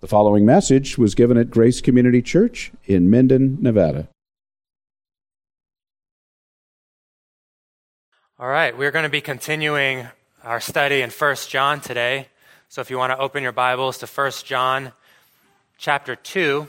The following message was given at Grace Community Church in Minden, Nevada. All right, we're going to be continuing our study in 1 John today. So if you want to open your Bibles to 1 John chapter 2,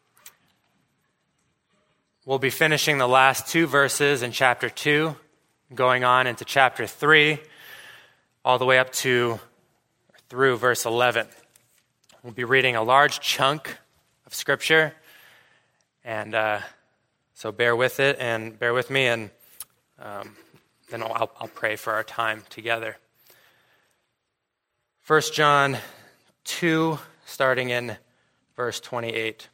we'll be finishing the last two verses in chapter 2, going on into chapter 3, all the way up to through verse 11. We'll be reading a large chunk of Scripture, and so bear with it and bear with me, and then I'll pray for our time together. 1 John 2, starting in verse 28.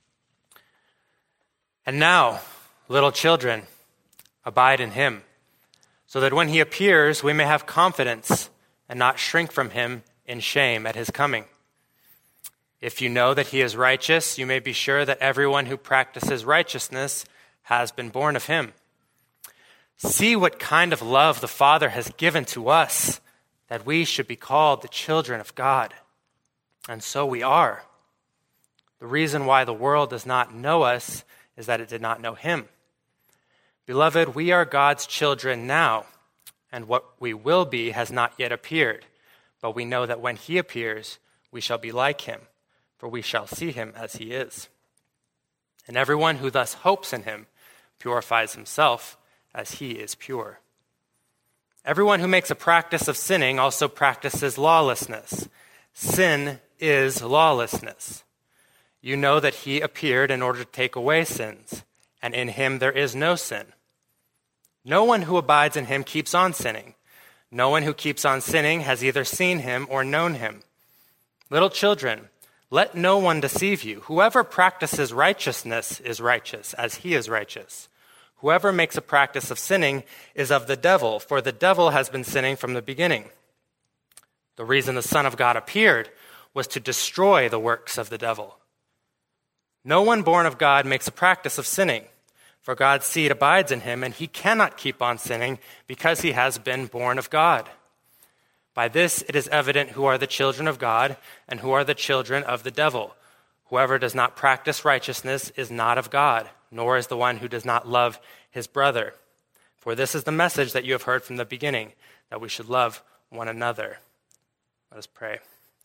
And now, little children, abide in him, so that when he appears, we may have confidence and not shrink from him in shame at his coming. If you know that he is righteous, you may be sure that everyone who practices righteousness has been born of him. See what kind of love the Father has given to us, that we should be called the children of God. And so we are. The reason why the world does not know us is that it did not know him. Beloved, we are God's children now, and what we will be has not yet appeared. But we know that when he appears, we shall be like him, for we shall see him as he is. And everyone who thus hopes in him purifies himself as he is pure. Everyone who makes a practice of sinning also practices lawlessness. Sin is lawlessness. You know that he appeared in order to take away sins, and in him there is no sin. No one who abides in him keeps on sinning. No one who keeps on sinning has either seen him or known him. Little children, let no one deceive you. Whoever practices righteousness is righteous, as he is righteous. Whoever makes a practice of sinning is of the devil, for the devil has been sinning from the beginning. The reason the Son of God appeared was to destroy the works of the devil. No one born of God makes a practice of sinning, for God's seed abides in him, and he cannot keep on sinning because he has been born of God. By this it is evident who are the children of God and who are the children of the devil. Whoever does not practice righteousness is not of God, nor is the one who does not love his brother. For this is the message that you have heard from the beginning, that we should love one another. Let us pray.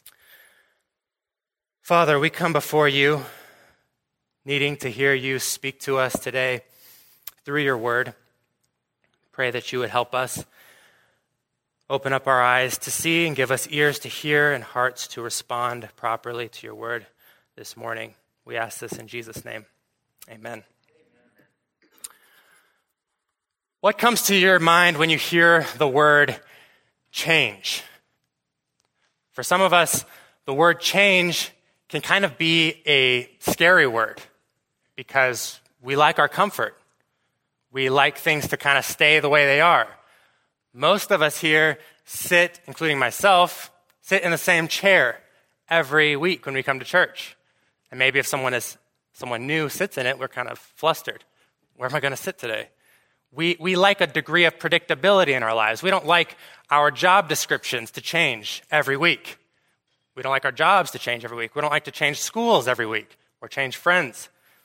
Father, we come before you, needing to hear you speak to us today through your word. Pray that you would help us. Open up our eyes to see and give us ears to hear and hearts to respond properly to your word this morning. We ask this in Jesus' name. Amen. What comes to your mind when you hear the word change? For some of us, the word change can kind of be a scary word because we like our comfort. We like things to kind of stay the way they are. Most of us here sit, including myself, sit in the same chair every week when we come to church. And maybe if someone new sits in it, we're kind of flustered. Where am I going to sit today? We like a degree of predictability in our lives. We don't like our job descriptions to change every week. We don't like our jobs to change every week. We don't like to change schools every week or change friends.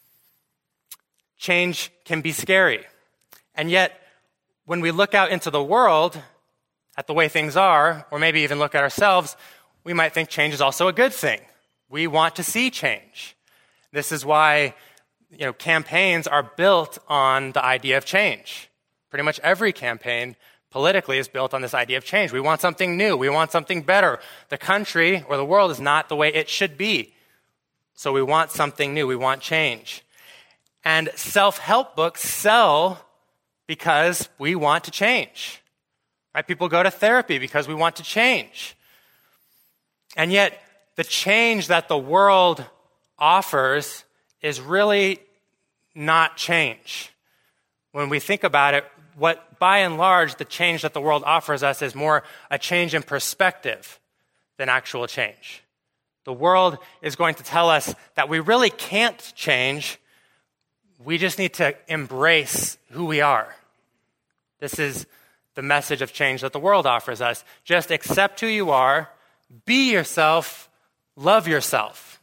Change can be scary. And yet, when we look out into the world at the way things are, or maybe even look at ourselves, we might think change is also a good thing. We want to see change. This is why, campaigns are built on the idea of change. Pretty much every campaign politically is built on this idea of change. We want something new. We want something better. The country or the world is not the way it should be. So we want something new. We want change. And self-help books sell because we want to change. Right? People go to therapy because we want to change. And yet, the change that the world offers is really not change. When we think about it, what by and large the change that the world offers us is more a change in perspective than actual change. The world is going to tell us that we really can't change. We just need to embrace who we are. This is the message of change that the world offers us. Just accept who you are, be yourself, love yourself.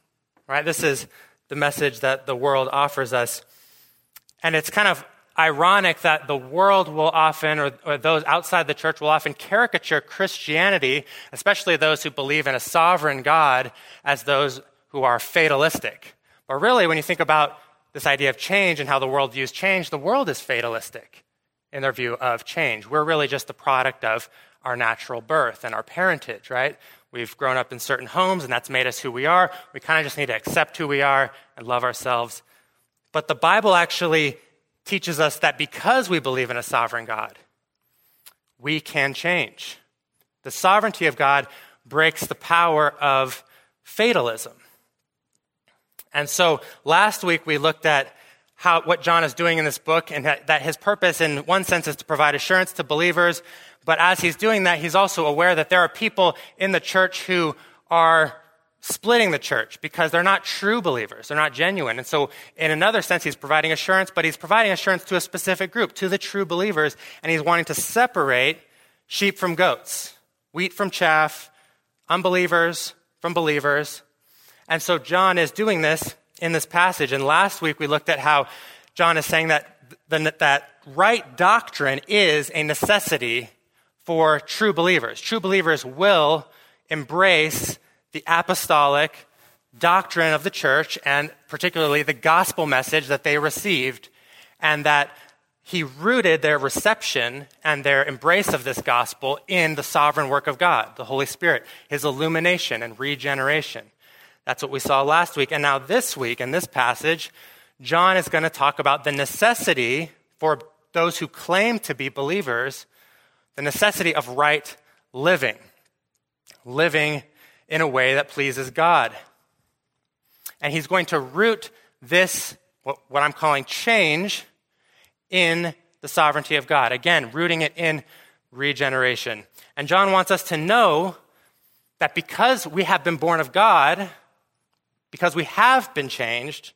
right? This is the message that the world offers us. And it's kind of ironic that the world will often, or those outside the church will often caricature Christianity, especially those who believe in a sovereign God, as those who are fatalistic. But really, when you think about this idea of change and how the world views change, the world is fatalistic in their view of change. We're really just the product of our natural birth and our parentage, right? We've grown up in certain homes, and that's made us who we are. We kind of just need to accept who we are and love ourselves. But the Bible actually teaches us that because we believe in a sovereign God, we can change. The sovereignty of God breaks the power of fatalism. And so last week we looked at what John is doing in this book, and that his purpose in one sense is to provide assurance to believers. But as he's doing that, he's also aware that there are people in the church who are splitting the church because they're not true believers. They're not genuine. And so in another sense, he's providing assurance, but he's providing assurance to a specific group, to the true believers. And he's wanting to separate sheep from goats, wheat from chaff, unbelievers from believers. And so John is doing this in this passage. And last week we looked at how John is saying that that right doctrine is a necessity for true believers. True believers will embrace the apostolic doctrine of the church, and particularly the gospel message that they received, and that he rooted their reception and their embrace of this gospel in the sovereign work of God, the Holy Spirit, his illumination and regeneration. That's what we saw last week. And now this week, in this passage, John is going to talk about the necessity for those who claim to be believers, the necessity of right living in a way that pleases God. And he's going to root this, what I'm calling change, in the sovereignty of God. Again, rooting it in regeneration. And John wants us to know that because we have been born of God, because we have been changed,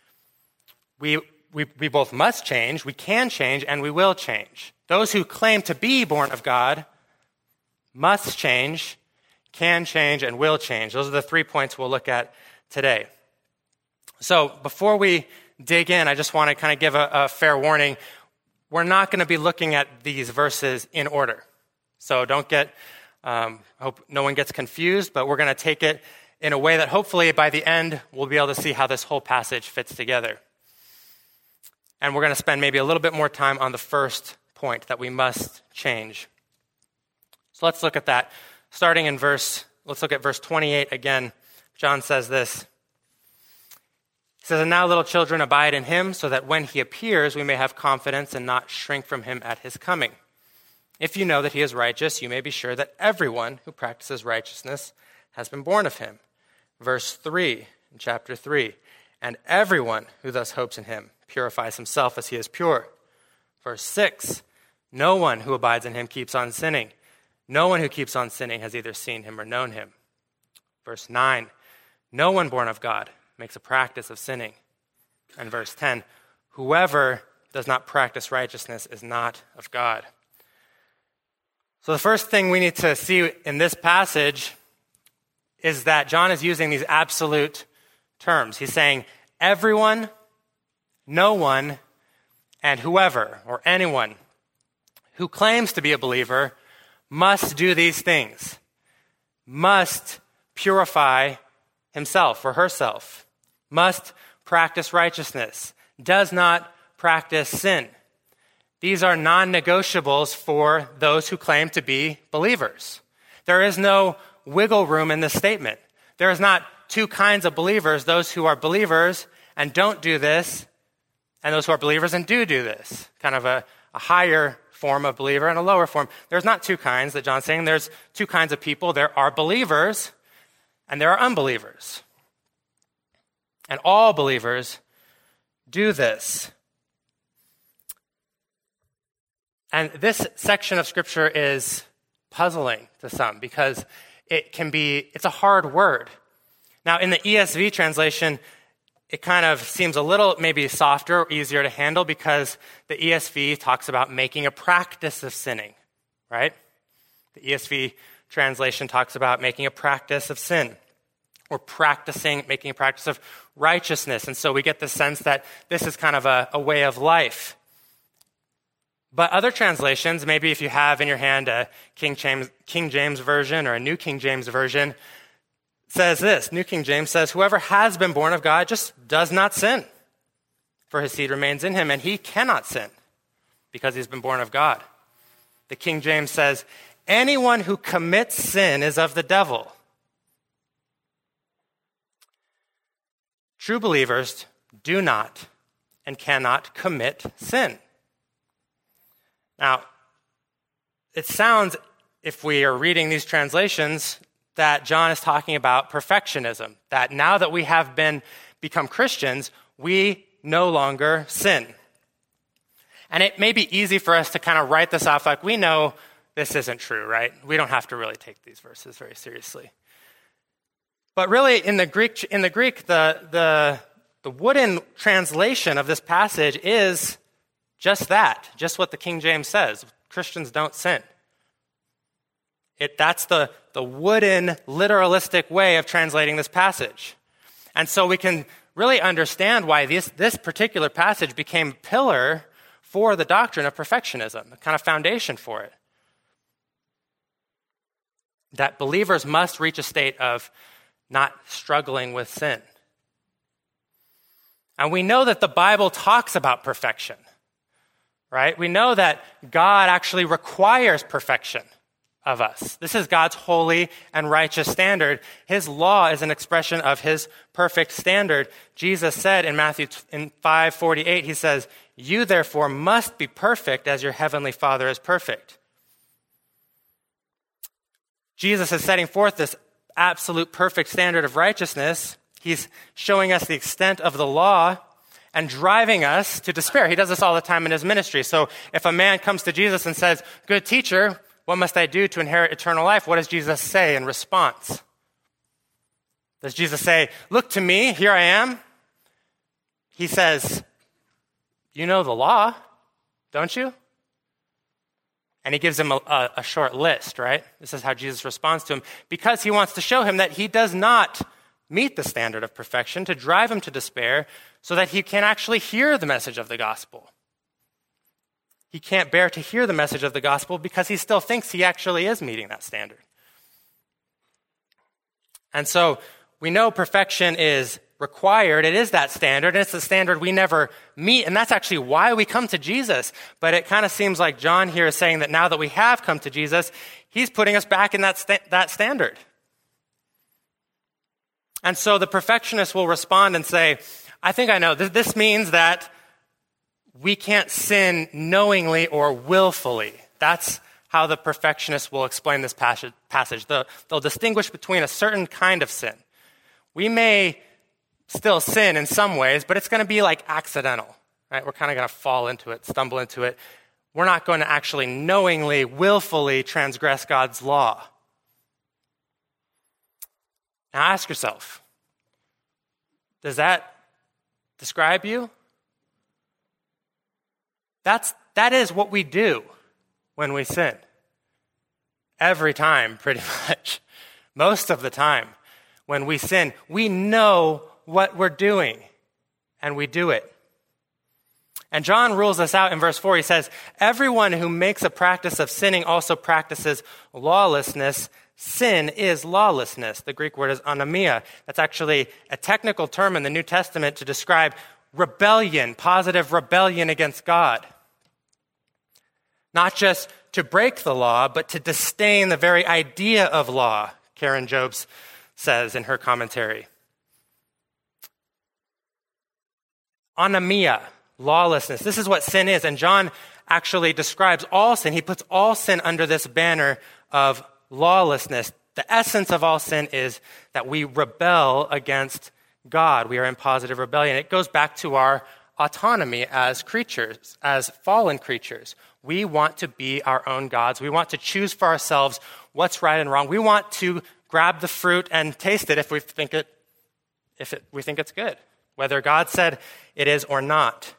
we both must change, we can change, and we will change. Those who claim to be born of God must change, can change, and will change. Those are the 3 points we'll look at today. So before we dig in, I just want to kind of give a fair warning. We're not going to be looking at these verses in order. So don't get, hope no one gets confused, but we're going to take it in a way that hopefully by the end we'll be able to see how this whole passage fits together. And we're going to spend maybe a little bit more time on the first point, that we must change. So let's look at that. Starting in let's look at verse 28 again. John says this. He says, "And now, little children, abide in him, so that when he appears, we may have confidence and not shrink from him at his coming. If you know that he is righteous, you may be sure that everyone who practices righteousness has been born of him." Verse 3 in chapter 3, "And everyone who thus hopes in him purifies himself as he is pure." Verse 6, "No one who abides in him keeps on sinning. No one who keeps on sinning has either seen him or known him." Verse 9, "No one born of God makes a practice of sinning." And verse 10, "Whoever does not practice righteousness is not of God." So the first thing we need to see in this passage is that John is using these absolute terms. He's saying everyone, no one, and whoever or anyone who claims to be a believer must do these things, must purify himself or herself, must practice righteousness, does not practice sin. These are non-negotiables for those who claim to be believers. There is no wiggle room in this statement. There is not two kinds of believers, those who are believers and don't do this, and those who are believers and do this. Kind of a higher form of believer and a lower form. There's not two kinds that John's saying. There's two kinds of people. There are believers and there are unbelievers. And all believers do this. And this section of Scripture is puzzling to some because it's a hard word. Now, in the ESV translation, it kind of seems a little maybe softer or easier to handle because the ESV talks about making a practice of sinning, right? The ESV translation talks about making a practice of sin. We're practicing, making a practice of righteousness. And so we get the sense that this is kind of a way of life. But other translations, maybe if you have in your hand a King James Version or a New King James Version, says this. New King James says, whoever has been born of God just does not sin, for his seed remains in him, and he cannot sin because he's been born of God. The King James says, anyone who commits sin is of the devil. True believers do not and cannot commit sin. Now, it sounds, if we are reading these translations, that John is talking about perfectionism, that now that we have become Christians, we no longer sin. And it may be easy for us to kind of write this off like we know this isn't true, right? We don't have to really take these verses very seriously. But really, in the Greek, the wooden translation of this passage is just that, just what the King James says. Christians don't sin. That's the wooden, literalistic way of translating this passage. And so we can really understand why this particular passage became a pillar for the doctrine of perfectionism, a kind of foundation for it. That believers must reach a state of not struggling with sin. And we know that the Bible talks about perfection, right? We know that God actually requires perfection of us. This is God's holy and righteous standard. His law is an expression of his perfect standard. Jesus said in Matthew 5:48, he says, "You therefore must be perfect as your heavenly Father is perfect." Jesus is setting forth this absolute perfect standard of righteousness. He's showing us the extent of the law and driving us to despair. He does this all the time in his ministry. So if a man comes to Jesus and says, "Good teacher, what must I do to inherit eternal life?" what does Jesus say in response? Does Jesus say, "Look to me, here I am"? He says, "You know the law, don't you?" And he gives him a short list, right? This is how Jesus responds to him, because he wants to show him that he does not meet the standard of perfection, to drive him to despair so that he can actually hear the message of the gospel. He can't bear to hear the message of the gospel because he still thinks he actually is meeting that standard. And so we know perfection is required. It is that standard, and it's the standard we never meet, and that's actually why we come to Jesus. But it kind of seems like John here is saying that now that we have come to Jesus, he's putting us back in that standard. And so the perfectionist will respond and say, "I think I know. This means that we can't sin knowingly or willfully." That's how the perfectionist will explain this passage. They'll distinguish between a certain kind of sin. We may still sin in some ways, but it's going to be like accidental, right? We're kind of going to fall into it, stumble into it. We're not going to actually knowingly, willfully transgress God's law. Now ask yourself, does that describe you? That is what we do when we sin. Every time, pretty much. Most of the time, when we sin, we know what we're doing, and we do it. And John rules us out in verse 4. He says, "Everyone who makes a practice of sinning also practices lawlessness. Sin is lawlessness." The Greek word is anomia. That's actually a technical term in the New Testament to describe rebellion, positive rebellion against God. Not just to break the law, but to disdain the very idea of law, Karen Jobes says in her commentary. Anomia, lawlessness. This is what sin is. And John actually describes all sin. He puts all sin under this banner of lawlessness. The essence of all sin is that we rebel against God. We are in positive rebellion. It goes back to our autonomy as creatures, as fallen creatures. We want to be our own gods. We want to choose for ourselves what's right and wrong. We want to grab the fruit and taste it if we think it's good, whether God said it is or not.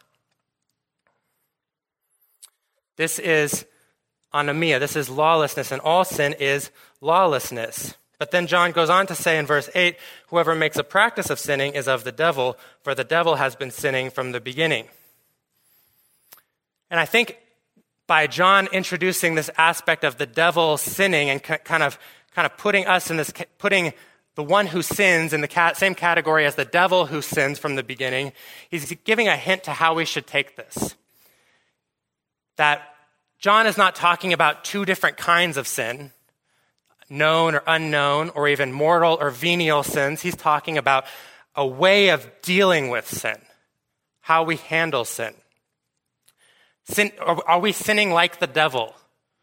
This is anomia. This is lawlessness, and all sin is lawlessness. But then John goes on to say in verse 8, whoever makes a practice of sinning is of the devil, for the devil has been sinning from the beginning. And I think by John introducing this aspect of the devil sinning and kind of putting us in this, putting the one who sins in the same category as the devil who sins from the beginning, he's giving a hint to how we should take this. That John is not talking about two different kinds of sin, known or unknown, or even mortal or venial sins. He's talking about a way of dealing with sin, how we handle sin. Are we sinning like the devil?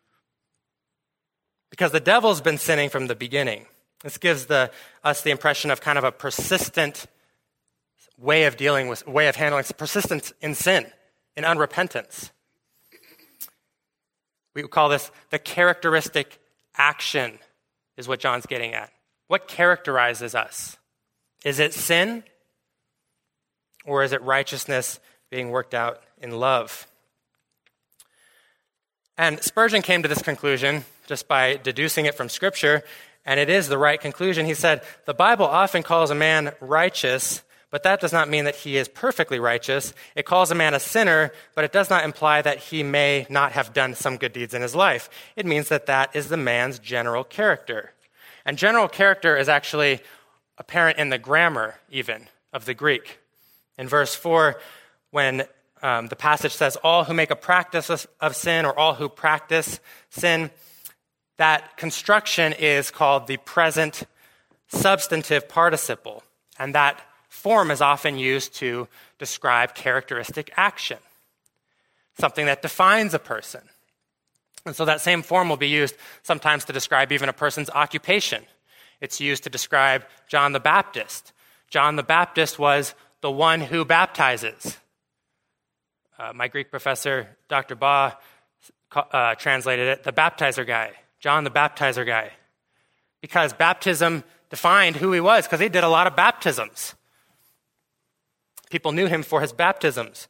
Because the devil's been sinning from the beginning. This gives us the impression of kind of a persistent way of handling, persistence in sin, in unrepentance. We would call this the characteristic action, is what John's getting at. What characterizes us? Is it sin? Or is it righteousness being worked out in love? And Spurgeon came to this conclusion just by deducing it from Scripture, and it is the right conclusion. He said, the Bible often calls a man righteous, but that does not mean that he is perfectly righteous. It calls a man a sinner, but it does not imply that he may not have done some good deeds in his life. It means that that is the man's general character. And general character is actually apparent in the grammar, even, of the Greek. In verse 4, when the passage says, all who make a practice of sin, or all who practice sin, that construction is called the present substantive participle. And that form is often used to describe characteristic action, something that defines a person. And so that same form will be used sometimes to describe even a person's occupation. It's used to describe John the Baptist. John the Baptist was the one who baptizes. My Greek professor, Dr. Ba, translated it, the baptizer guy, John the baptizer guy. Because baptism defined who he was, because he did a lot of baptisms. People knew him for his baptisms.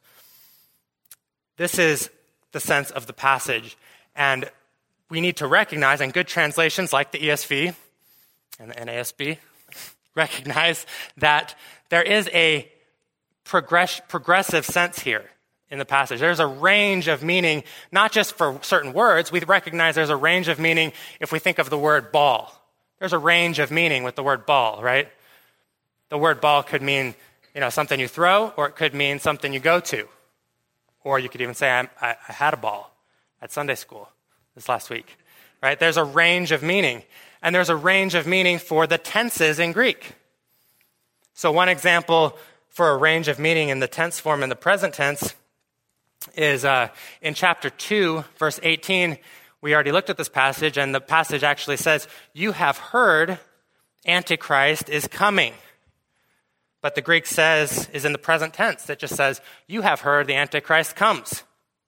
This is the sense of the passage. And we need to recognize, and good translations like the ESV and the NASB recognize that there is a progressive sense here in the passage. There's a range of meaning, not just for certain words. We recognize there's a range of meaning if we think of the word ball. There's a range of meaning with the word ball, right? The word ball could mean, something you throw, or it could mean something you go to. Or you could even say, I had a ball at Sunday school this last week, right? There's a range of meaning. And there's a range of meaning for the tenses in Greek. So one example for a range of meaning in the tense form in the present tense is in chapter 2, verse 18. We already looked at this passage, and the passage actually says, you have heard Antichrist is coming. But the Greek is in the present tense. It just says, you have heard the Antichrist comes.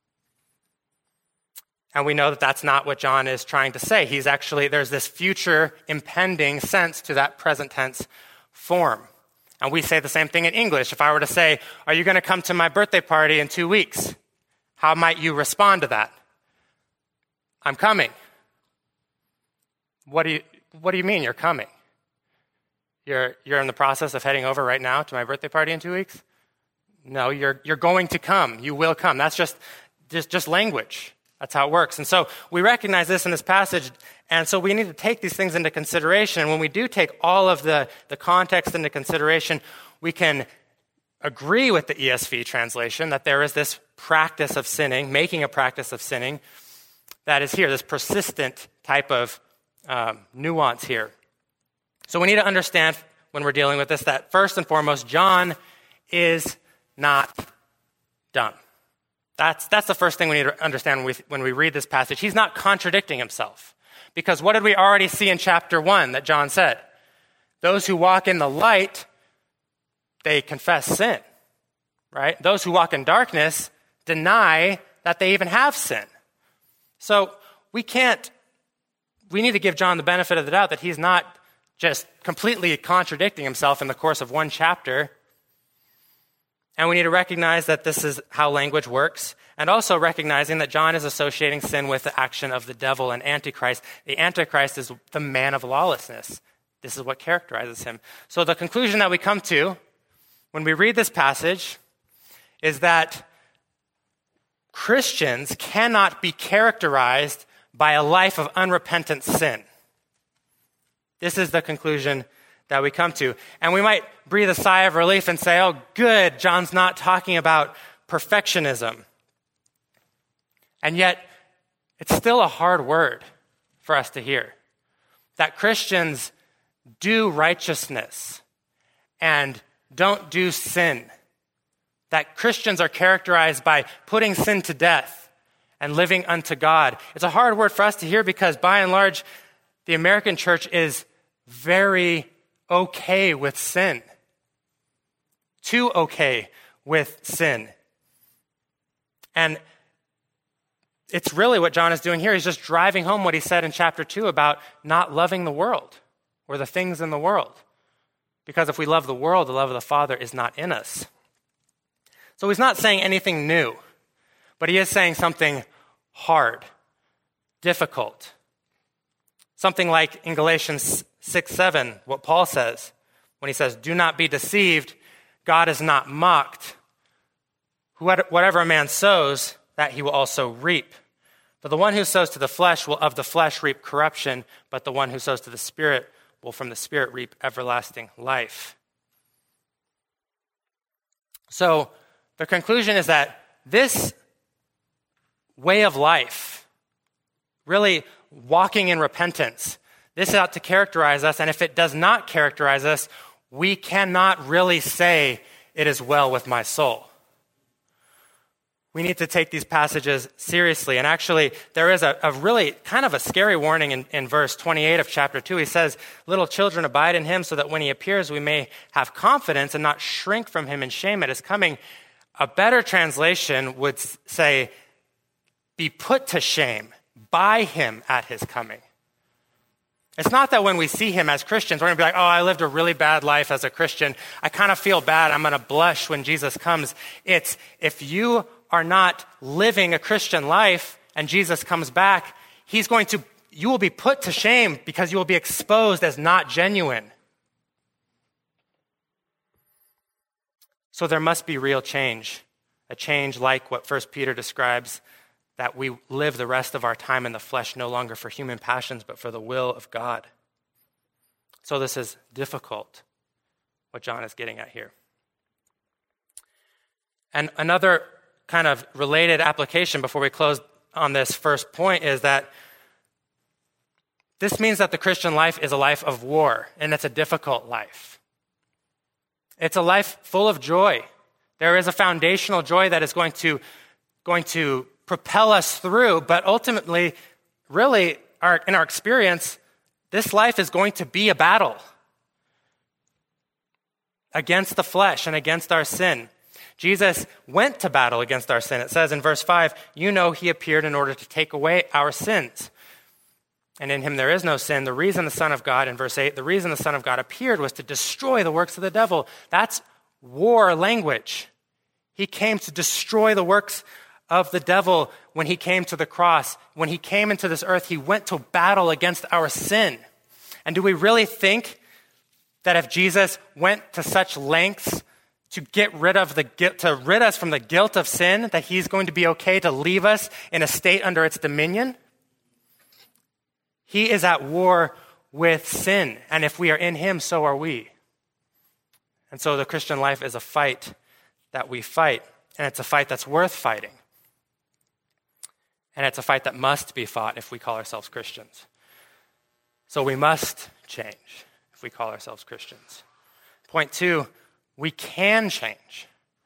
And we know that that's not what John is trying to say. There's this future impending sense to that present tense form. And we say the same thing in English. If I were to say, are you going to come to my birthday party in 2 weeks? How might you respond to that? I'm coming. What do you mean you're coming? You're in the process of heading over right now to my birthday party in 2 weeks? No, you're going to come. You will come. That's just language. That's how it works. And so we recognize this in this passage, and so we need to take these things into consideration. And when we do take all of the context into consideration, we can agree with the ESV translation that there is this practice of sinning, making a practice of sinning, that is here, this persistent type of nuance here. So we need to understand when we're dealing with this that first and foremost, John is not dumb. That's the first thing we need to understand when we read this passage. He's not contradicting himself. Because what did we already see in chapter 1 that John said? Those who walk in the light, they confess sin, right? Those who walk in darkness deny that they even have sin. So we need to give John the benefit of the doubt that he's not just completely contradicting himself in the course of one chapter. And we need to recognize that this is how language works, and also recognizing that John is associating sin with the action of the devil and Antichrist. The Antichrist is the man of lawlessness, This is what characterizes him. So the conclusion that we come to when we read this passage is that Christians cannot be characterized by a life of unrepentant sin. This is the conclusion that we come to. And we might breathe a sigh of relief and say, oh, good, John's not talking about perfectionism. And yet, it's still a hard word for us to hear. That Christians do righteousness and don't do sin. That Christians are characterized by putting sin to death and living unto God. It's a hard word for us to hear because, by and large, the American church is very okay with sin. Too okay with sin. And it's really what John is doing here. He's just driving home what he said in chapter 2 about not loving the world or the things in the world. Because if we love the world, the love of the Father is not in us. So he's not saying anything new, but he is saying something hard, difficult. Something like in Galatians 6:7, what Paul says when he says, do not be deceived, God is not mocked. Whatever a man sows, that he will also reap. For the one who sows to the flesh will of the flesh reap corruption, but the one who sows to the Spirit will from the Spirit reap everlasting life. So the conclusion is that this way of life, really walking in repentance, this ought to characterize us, and if it does not characterize us, we cannot really say it is well with my soul. We need to take these passages seriously. And actually, there is a really kind of a scary warning in verse 28 of chapter 2. He says, little children, abide in him so that when he appears, we may have confidence and not shrink from him in shame at his coming. A better translation would say, be put to shame by him at his coming. It's not that when we see him as Christians, we're going to be like, oh, I lived a really bad life as a Christian. I kind of feel bad. I'm going to blush when Jesus comes. It's if you are not living a Christian life and Jesus comes back, you will be put to shame because you will be exposed as not genuine. So there must be real change, a change like what 1 Peter describes, that we live the rest of our time in the flesh no longer for human passions, but for the will of God. So this is difficult, what John is getting at here. And another kind of related application before we close on this first point is that this means that the Christian life is a life of war, and it's a difficult life. It's a life full of joy. There is a foundational joy that is going to propel us through, but ultimately, really, in our experience, this life is going to be a battle against the flesh and against our sin. Jesus went to battle against our sin. It says in verse 5, you know he appeared in order to take away our sins. And in him there is no sin. The reason the Son of God, in verse 8, the reason the Son of God appeared was to destroy the works of the devil. That's war language. He came to destroy the works of the devil when he came to the cross. When he came into this earth, he went to battle against our sin. And do we really think that if Jesus went to such lengths to rid us from the guilt of sin, that he's going to be okay to leave us in a state under its dominion? He is at war with sin, and if we are in him, so are we. And so the Christian life is a fight that we fight, and it's a fight that's worth fighting. And it's a fight that must be fought if we call ourselves Christians. So we must change if we call ourselves Christians. Point 2, we can change.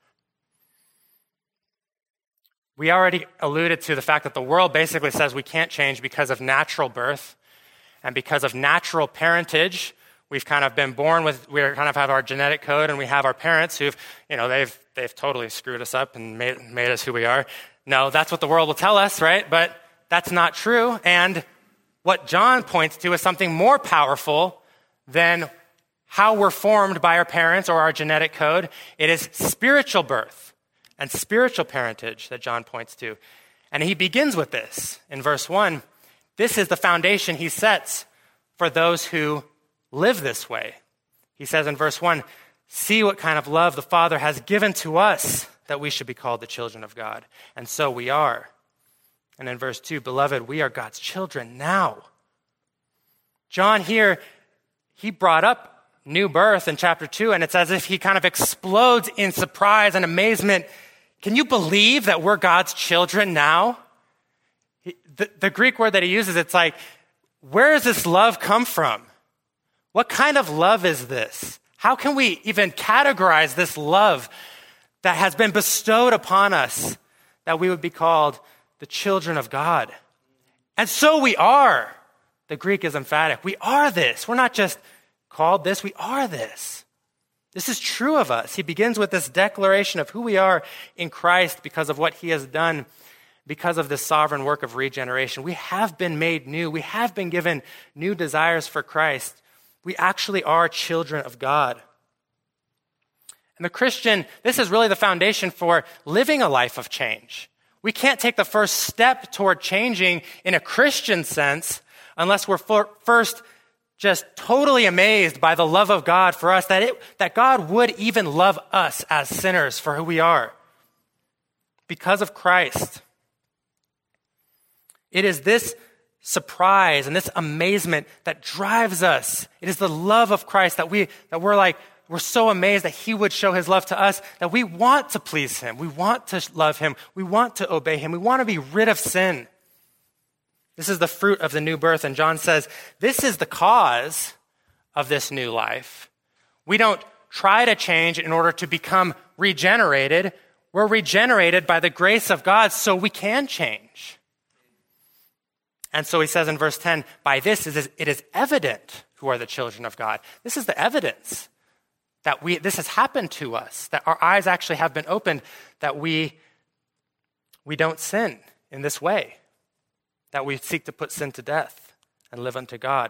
We already alluded to the fact that the world basically says we can't change because of natural birth and because of natural parentage. We've kind of been born with, we kind of have our genetic code, and we have our parents who've, they've totally screwed us up and made us who we are. No, that's what the world will tell us, right? But that's not true. And what John points to is something more powerful than how we're formed by our parents or our genetic code. It is spiritual birth and spiritual parentage that John points to. And he begins with this in verse 1. This is the foundation he sets for those who live this way. He says in verse 1, see what kind of love the Father has given to us that we should be called the children of God. And so we are. And in verse 2, beloved, we are God's children now. John here, he brought up new birth in chapter 2, and it's as if he kind of explodes in surprise and amazement. Can you believe that we're God's children now? The Greek word that he uses, it's like, where does this love come from? What kind of love is this? How can we even categorize this love that has been bestowed upon us, that we would be called the children of God? And so we are. The Greek is emphatic. We are this. We're not just called this, we are this. This is true of us. He begins with this declaration of who we are in Christ because of what he has done, because of this sovereign work of regeneration. We have been made new. We have been given new desires for Christ. We actually are children of God. And the Christian, this is really the foundation for living a life of change. We can't take the first step toward changing in a Christian sense unless we're first just totally amazed by the love of God for us, that God would even love us as sinners for who we are because of Christ. It is this surprise and this amazement that drives us. It is the love of Christ that we're so amazed that he would show his love to us, that we want to please him. We want to love him. We want to obey him. We want to be rid of sin. This is the fruit of the new birth. And John says, this is the cause of this new life. We don't try to change in order to become regenerated. We're regenerated by the grace of God so we can change. And so he says in verse 10, by this it is evident who are the children of God. This is the evidence that this has happened to us, that our eyes actually have been opened, that we don't sin in this way, that we seek to put sin to death and live unto God.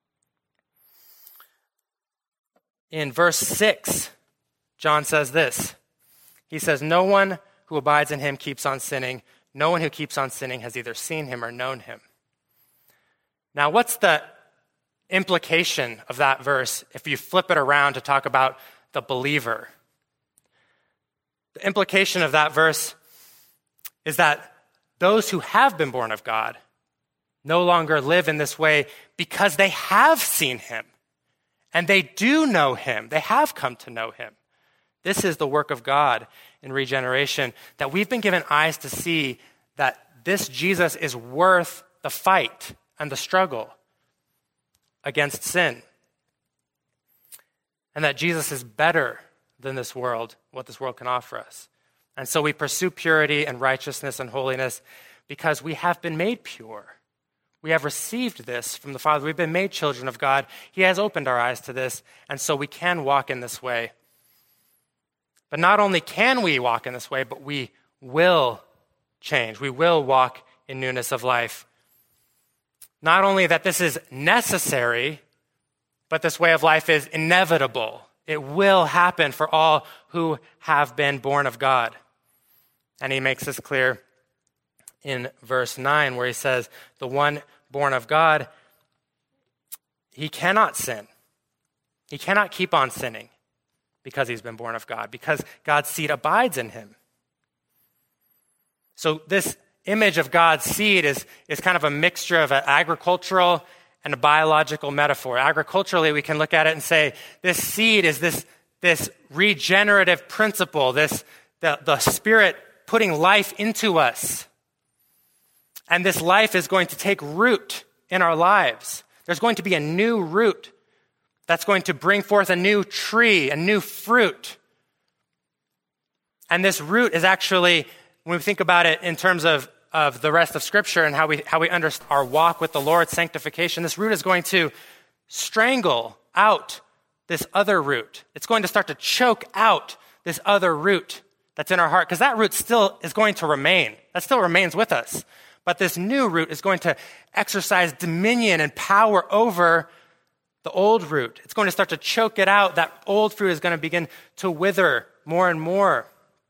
In verse 6, John says this. He says, no one who abides in him keeps on sinning. No one who keeps on sinning has either seen him or known him. Now, what's the implication of that verse if you flip it around to talk about the believer? The implication of that verse is that those who have been born of God no longer live in this way because they have seen him and they do know him. They have come to know him. This is the work of God in regeneration, that we've been given eyes to see that this Jesus is worth the fight and the struggle against sin. And that Jesus is better than this world, what this world can offer us. And so we pursue purity and righteousness and holiness because we have been made pure. We have received this from the Father. We've been made children of God. He has opened our eyes to this, and so we can walk in this way. But not only can we walk in this way, but we will change. We will walk in newness of life. Not only that this is necessary, but this way of life is inevitable. It will happen for all who have been born of God. And he makes this clear in verse 9, where he says, the one born of God, he cannot sin. He cannot keep on sinning because he's been born of God, because God's seed abides in him. So this image of God's seed is kind of a mixture of an agricultural and a biological metaphor. Agriculturally, we can look at it and say, this seed is this regenerative principle, the Spirit putting life into us. And this life is going to take root in our lives. There's going to be a new root that's going to bring forth a new tree, a new fruit. And this root is actually, when we think about it in terms of the rest of Scripture and how we understand our walk with the Lord, sanctification, this root is going to strangle out this other root. It's going to start to choke out this other root that's in our heart, because that root still is going to remain. That still remains with us. But this new root is going to exercise dominion and power over the old root. It's going to start to choke it out. That old fruit is going to begin to wither more and more.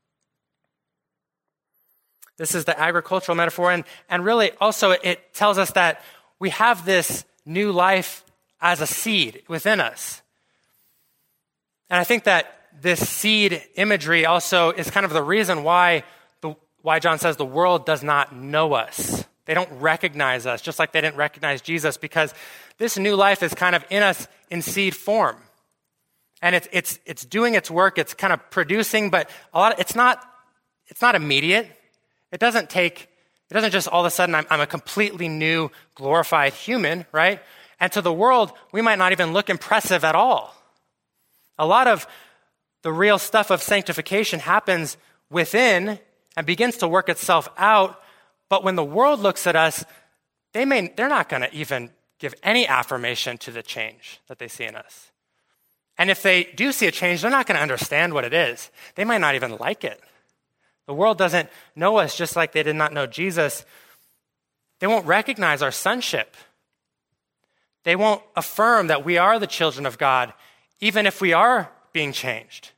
This is the agricultural metaphor. And really also it tells us that we have this new life as a seed within us. And I think that this seed imagery also is kind of the reason why John says the world does not know us. They don't recognize us, just like they didn't recognize Jesus, because this new life is kind of in us in seed form. And it's doing its work, it's kind of producing, but it's not immediate. It doesn't just all of a sudden I'm a completely new, glorified human, right? And to the world, we might not even look impressive at all. A lot of the real stuff of sanctification happens within and begins to work itself out. But when the world looks at us, they're not going to even give any affirmation to the change that they see in us. And if they do see a change, they're not going to understand what it is. They might not even like it. The world doesn't know us just like they did not know Jesus. They won't recognize our sonship. They won't affirm that we are the children of God, even if we are being changed.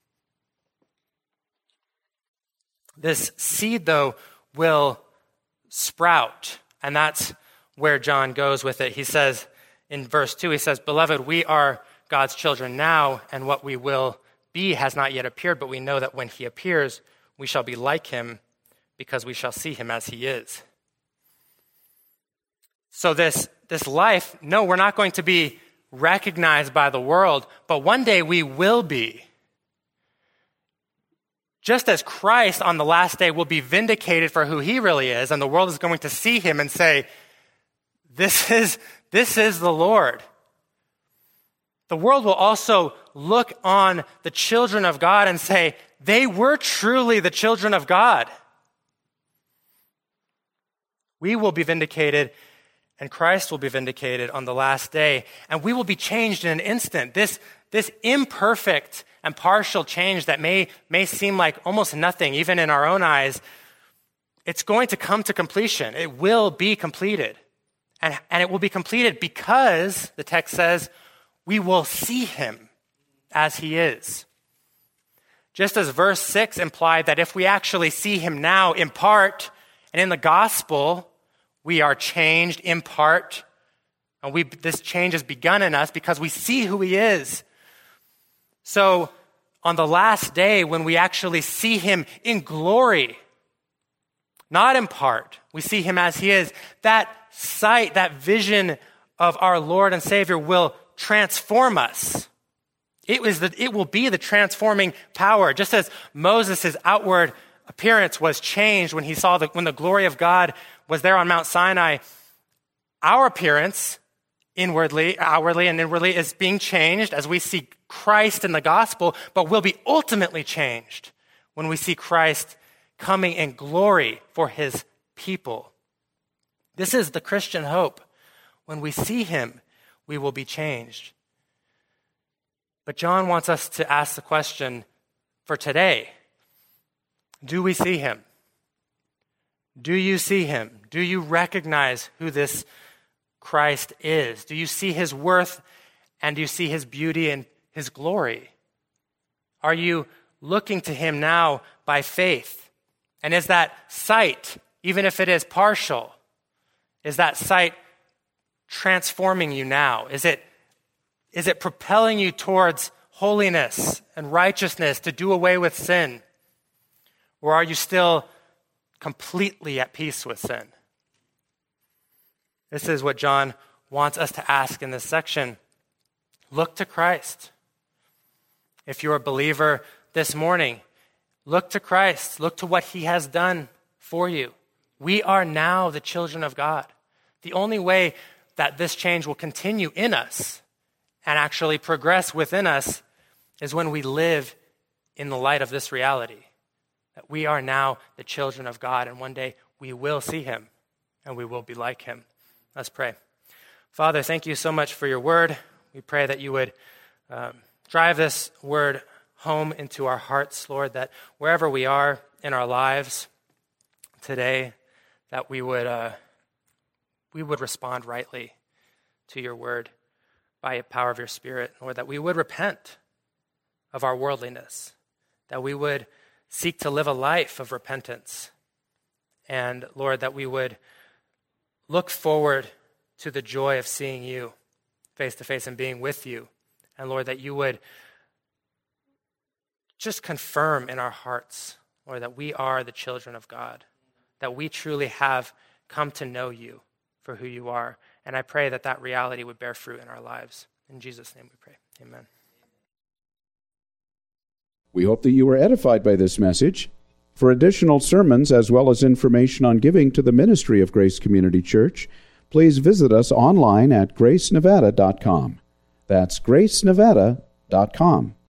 This seed, though, will sprout, and that's where John goes with it. He says in verse 2, he says, "Beloved, we are God's children now, and what we will be has not yet appeared, but we know that when he appears, we shall be like him, because we shall see him as he is." So this life, no, we're not going to be recognized by the world, but one day we will be. Just as Christ on the last day will be vindicated for who he really is, and the world is going to see him and say, this is the Lord. The world will also look on the children of God and say, they were truly the children of God. We will be vindicated, and Christ will be vindicated on the last day, and we will be changed in an instant. This imperfect and partial change that may seem like almost nothing, even in our own eyes, it's going to come to completion. It will be completed. And it will be completed because, the text says, we will see him as he is. Just as verse 6 implied that if we actually see him now in part, and in the gospel, we are changed in part, and this change has begun in us because we see who he is. So on the last day, when we actually see him in glory, not in part, we see him as he is, that sight, that vision of our Lord and Savior will transform us. It will be the transforming power. Just as Moses' outward appearance was changed when he saw when the glory of God was there on Mount Sinai, our appearance outwardly and inwardly is being changed as we see Christ in the gospel, but will be ultimately changed when we see Christ coming in glory for his people. This is the Christian hope. When we see him, we will be changed. But John wants us to ask the question for today. Do we see him? Do you see him? Do you recognize who this Christ is? Do you see his worth, and do you see his beauty and his glory? Are you looking to him now by faith? And is that sight, even if it is partial, is that sight transforming you now? Is it propelling you towards holiness and righteousness, to do away with sin? Or are you still completely at peace with sin? This is what John wants us to ask in this section. Look to Christ. If you're a believer this morning, look to Christ. Look to what he has done for you. We are now the children of God. The only way that this change will continue in us and actually progress within us is when we live in the light of this reality, that we are now the children of God, and one day we will see him and we will be like him. Let's pray. Father, thank you so much for your word. We pray that you would drive this word home into our hearts, Lord, that wherever we are in our lives today, that we would respond rightly to your word by the power of your Spirit, Lord, that we would repent of our worldliness, that we would seek to live a life of repentance, and Lord, that we would look forward to the joy of seeing you face to face and being with you. And Lord, that you would just confirm in our hearts, Lord, that we are the children of God, that we truly have come to know you for who you are. And I pray that that reality would bear fruit in our lives. In Jesus' name we pray. Amen. We hope that you were edified by this message. For additional sermons as well as information on giving to the ministry of Grace Community Church, please visit us online at gracenevada.com. That's gracenevada.com.